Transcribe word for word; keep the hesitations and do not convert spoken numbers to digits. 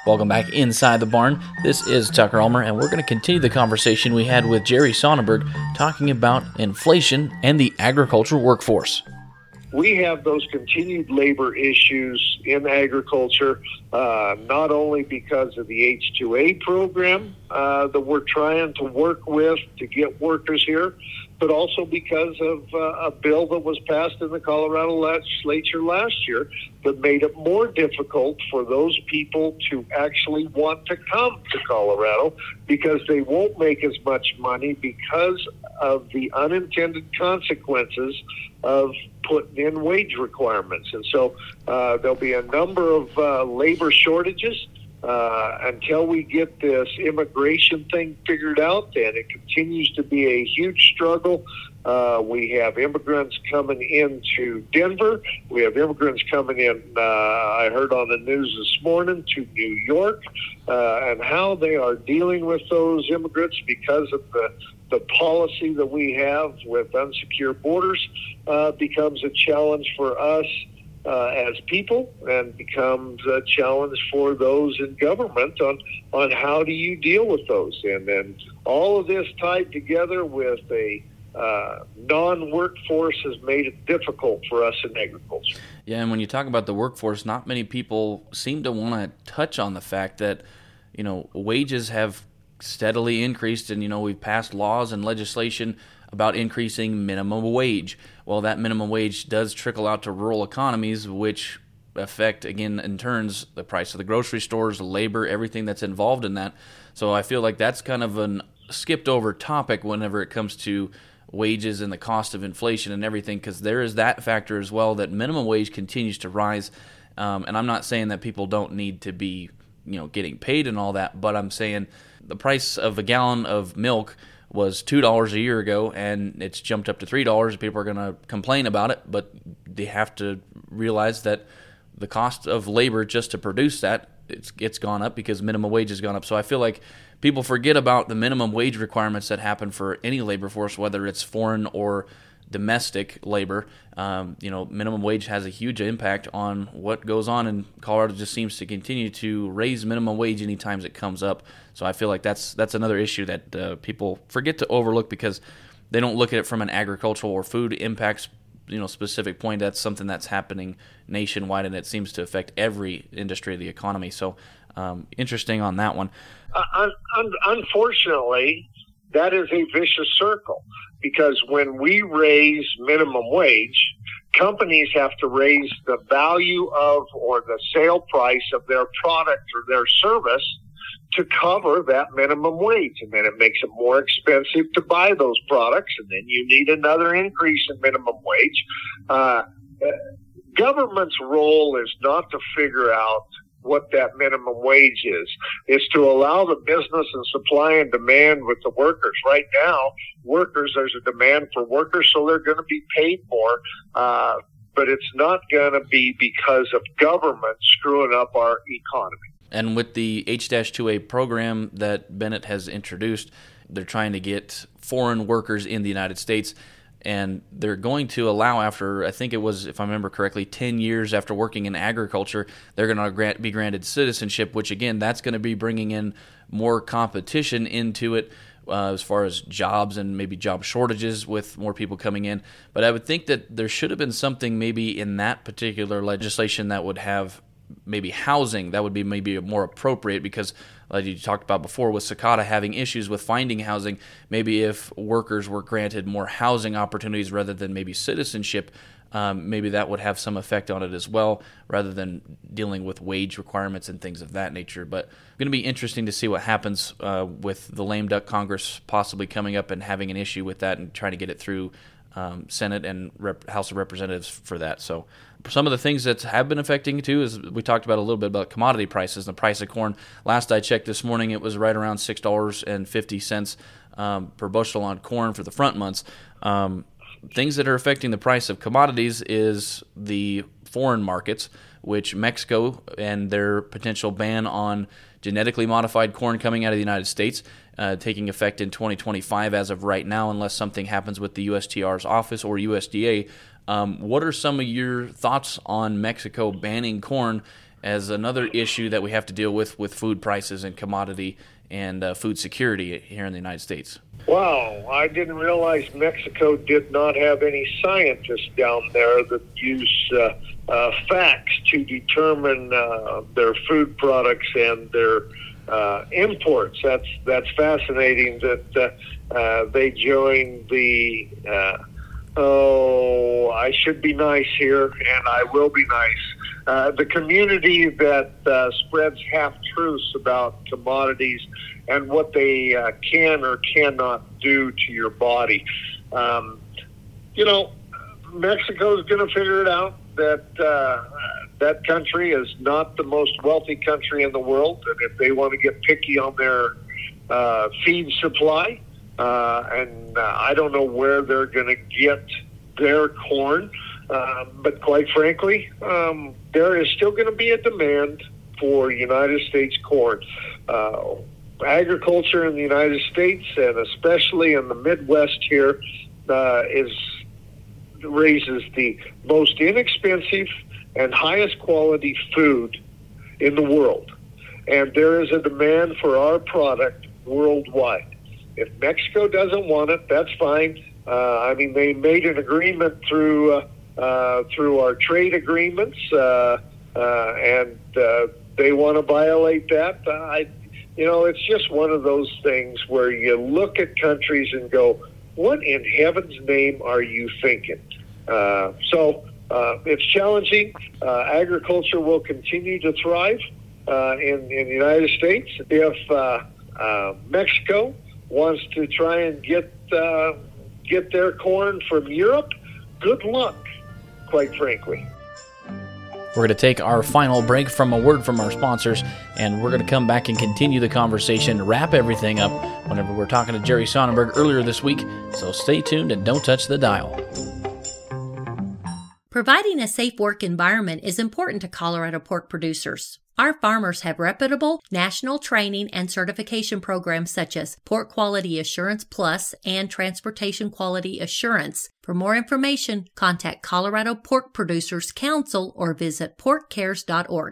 Welcome back inside the barn. This is Tucker Ulmer, and we're going to continue the conversation we had with Jerry Sonnenberg talking about inflation and the agricultural workforce. We have those continued labor issues in agriculture, uh, not only because of the H two A program uh, that we're trying to work with to get workers here, but also because of uh, a bill that was passed in the Colorado legislature last year that made it more difficult for those people to actually want to come to Colorado because they won't make as much money because of the unintended consequences of putting in wage requirements. And so uh, there'll be a number of uh, labor shortages uh, until we get this immigration thing figured out, and it continues to be a huge struggle. Uh, we have immigrants coming into Denver. We have immigrants coming in, uh, I heard on the news this morning, to New York, uh, and how they are dealing with those immigrants because of the the policy that we have with unsecure borders uh, becomes a challenge for us uh, as people, and becomes a challenge for those in government on, on how do you deal with those. And then all of this tied together with a uh, non-workforce has made it difficult for us in agriculture. Yeah, and when you talk about the workforce, not many people seem to want to touch on the fact that, you know, wages have steadily increased, and you know we've passed laws and legislation about increasing minimum wage. Well, that minimum wage does trickle out to rural economies, which affect, again, in turns, the price of the grocery stores, labor, everything that's involved in that. So I feel like that's kind of an skipped over topic whenever it comes to wages and the cost of inflation and everything, because there is that factor as well, that minimum wage continues to rise. Um, and I'm not saying that people don't need to be, you know, getting paid and all that, but I'm saying the price of a gallon of milk was two dollars a year ago, and it's jumped up to three dollars. People are going to complain about it, but they have to realize that the cost of labor just to produce that, it's, it's gone up because minimum wage has gone up. So I feel like people forget about the minimum wage requirements that happen for any labor force, whether it's foreign or domestic labor. Um, you know, minimum wage has a huge impact on what goes on, and Colorado just seems to continue to raise minimum wage anytime it comes up. So I feel like that's that's another issue that uh, people forget to overlook because they don't look at it from an agricultural or food impacts, you know, specific point. That's something that's happening nationwide, and it seems to affect every industry of the economy. So um, interesting on that one. Uh, un- un- unfortunately, that is a vicious circle, because when we raise minimum wage, companies have to raise the value of or the sale price of their product or their service to cover that minimum wage. And then it makes it more expensive to buy those products, and then you need another increase in minimum wage. Uh, government's role is not to figure out what that minimum wage is. It's to allow the business and supply and demand with the workers. Right now, workers, there's a demand for workers, so they're going to be paid more. Uh, but it's not going to be because of government screwing up our economy. And with the H two A program that Bennett has introduced, they're trying to get foreign workers in the United States. And they're going to allow, after, I think it was, if I remember correctly, ten years after working in agriculture, they're going to grant, be granted citizenship, which, again, that's going to be bringing in more competition into it uh, as far as jobs and maybe job shortages with more people coming in. But I would think that there should have been something maybe in that particular legislation that would have maybe housing. That would be maybe more appropriate, because like you talked about before with Sakata having issues with finding housing, maybe if workers were granted more housing opportunities rather than maybe citizenship, um, maybe that would have some effect on it as well, rather than dealing with wage requirements and things of that nature. But it's going to be interesting to see what happens uh, with the lame duck Congress possibly coming up and having an issue with that and trying to get it through Um, Senate and Rep- House of Representatives for that. So some of the things that have been affecting too is we talked about a little bit about commodity prices and the price of corn. Last I checked this morning, it was right around six dollars and fifty cents um, per bushel on corn for the front months. Um, things that are affecting the price of commodities is the foreign markets, which Mexico and their potential ban on genetically modified corn coming out of the United States, uh, taking effect in twenty twenty-five as of right now, unless something happens with the U S T R's office or U S D A. Um, what are some of your thoughts on Mexico banning corn as another issue that we have to deal with with food prices and commodity and uh, food security here in the United States? Wow, I didn't realize Mexico did not have any scientists down there that use uh, uh, facts to determine uh, their food products and their uh, imports. That's that's fascinating that uh, uh, they joined the, uh, oh, I should be nice here, and I will be nice. Uh, the community that uh, spreads half-truths about commodities and what they uh, can or cannot do to your body. Um, you know, Mexico is going to figure it out that uh, that country is not the most wealthy country in the world, and if they want to get picky on their uh, feed supply, uh, and uh, I don't know where they're going to get their corn, um, but quite frankly, um, there is still going to be a demand for United States corn. Uh, agriculture in the United States, and especially in the Midwest here, uh, is raises the most inexpensive and highest quality food in the world. And there is a demand for our product worldwide. If Mexico doesn't want it, that's fine. Uh, I mean, they made an agreement through uh, uh, through our trade agreements, uh, uh, and uh, they want to violate that. Uh, I, you know, it's just one of those things where you look at countries and go, what in heaven's name are you thinking? Uh, so uh, it's challenging. Uh, agriculture will continue to thrive uh, in, in the United States. If uh, uh, Mexico wants to try and get uh, get their corn from Europe, good luck, quite frankly. We're going to take our final break from a word from our sponsors, and we're going to come back and continue the conversation, wrap everything up whenever we're talking to Jerry Sonnenberg earlier this week. So stay tuned and don't touch the dial. Providing a safe work environment is important to Colorado pork producers. Our farmers have reputable national training and certification programs such as Pork Quality Assurance Plus and Transportation Quality Assurance. For more information, contact Colorado Pork Producers Council or visit pork cares dot org.